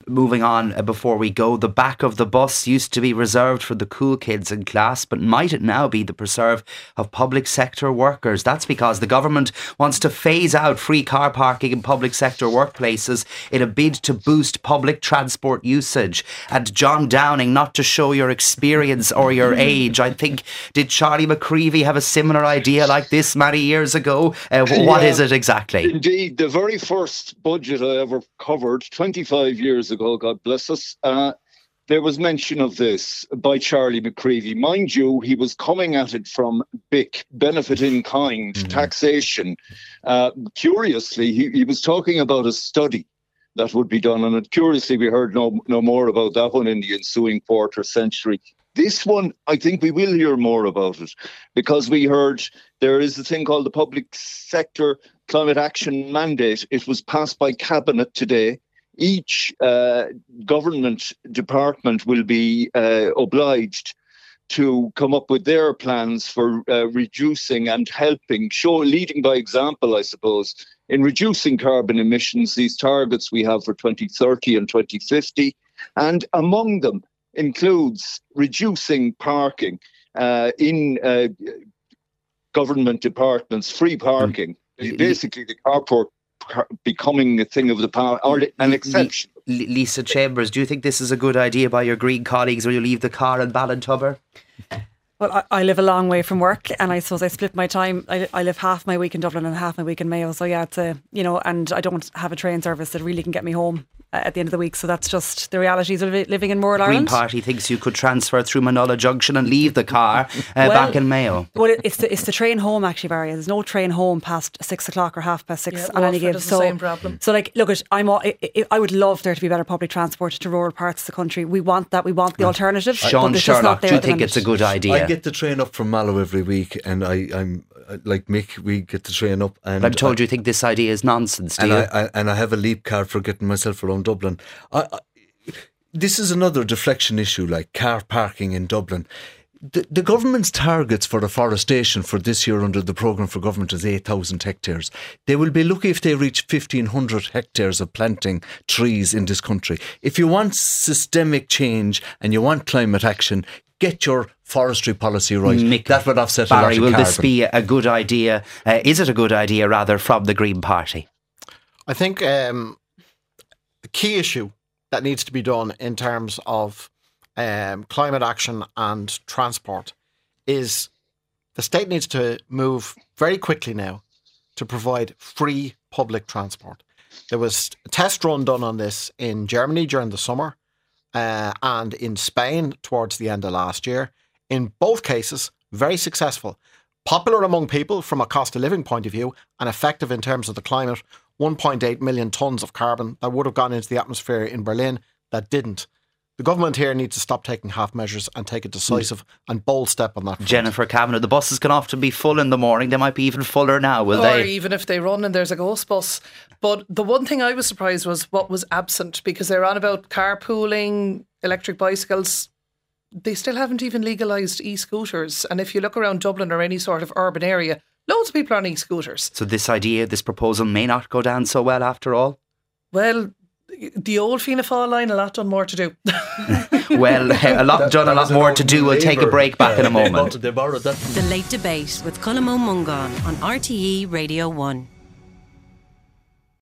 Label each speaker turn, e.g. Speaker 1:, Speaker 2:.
Speaker 1: moving on before we go, the back of the bus used to be reserved for the cool kids in class, but might it now be the preserve of public sector workers? That's because the government wants to phase out free car parking in public sector workplaces in a bid to boost public transport usage. And John Downing, not to show your experience or your age, I think, did Charlie McCreevy have a similar idea like this many years ago? What is it exactly?
Speaker 2: Indeed, the very first budget I ever covered 25 years ago, God bless us, there was mention of this by Charlie McCreevy. Mind you, he was coming at it from BIC, benefit in kind, taxation. Curiously, he was talking about a study that would be done, and curiously we heard no more about that one in the ensuing quarter century. This one, I think we will hear more about it, because we heard there is a thing called the Public Sector Climate Action Mandate. It was passed by Cabinet today. Each government department will be obliged to come up with their plans for reducing and helping, leading by example, I suppose, in reducing carbon emissions, these targets we have for 2030 and 2050. And among them includes reducing parking in government departments, free parking, basically the carport becoming a thing of the past, or an exception.
Speaker 1: Lisa Chambers, do you think this is a good idea by your Green colleagues when you leave the car in Ballintubber?
Speaker 3: Well, I live a long way from work, and I suppose I split my time. I live half my week in Dublin and half my week in Mayo. So yeah, it's and I don't have a train service that really can get me home at the end of the week. So that's just the realities of living in rural Ireland.
Speaker 1: The Green Party thinks you could transfer through Manola Junction and leave the car back in Mayo.
Speaker 3: Well, it's the train home actually, Barry. There's no train home past 6 o'clock or 6:30 on any given.
Speaker 4: So, same problem.
Speaker 3: So look, I would love there to be better public transport to rural parts of the country. We want that. We want the alternative.
Speaker 1: Sean Sherlock, do you think it's a good idea?
Speaker 5: I get the train up from Mallow every week, and I'm like Mick. We get the train up, and
Speaker 1: I'm told you think this idea is nonsense. Do you?
Speaker 5: I have a leap card for getting myself around Dublin. This is another deflection issue, like car parking in Dublin. The government's targets for afforestation for this year under the programme for government is 8,000 hectares. They will be lucky if they reach 1,500 hectares of planting trees in this country. If you want systemic change and you want climate action, get your forestry policy right.
Speaker 1: Mick,
Speaker 5: that would offset
Speaker 1: Barry,
Speaker 5: a lot of
Speaker 1: will
Speaker 5: carbon.
Speaker 1: this be a good idea? Is it a good idea, rather, from the Green Party?
Speaker 6: I think the key issue that needs to be done in terms of climate action and transport is the state needs to move very quickly now to provide free public transport. There was a test run done on this in Germany during the summer and in Spain towards the end of last year. In both cases, very successful. Popular among people from a cost of living point of view and effective in terms of the climate. 1.8 million tonnes of carbon that would have gone into the atmosphere in Berlin that didn't. The government here needs to stop taking half measures and take a decisive and bold step on that front.
Speaker 1: Jennifer Kavanagh, the buses can often be full in the morning. They might be even fuller now, will they?
Speaker 4: Or even if they run and there's a ghost bus. But the one thing I was surprised was what was absent, because they're on about carpooling, electric bicycles. They still haven't even legalised e-scooters. And if you look around Dublin or any sort of urban area, loads of people are on e-scooters.
Speaker 1: So this proposal may not go down so well after all?
Speaker 4: Well, the old Fianna Fáil line, a lot done more to do.
Speaker 1: Well, a lot more to do. We'll take a break back in a moment.
Speaker 7: The Late Debate with Colm Ó Mongáin on RTE Radio 1.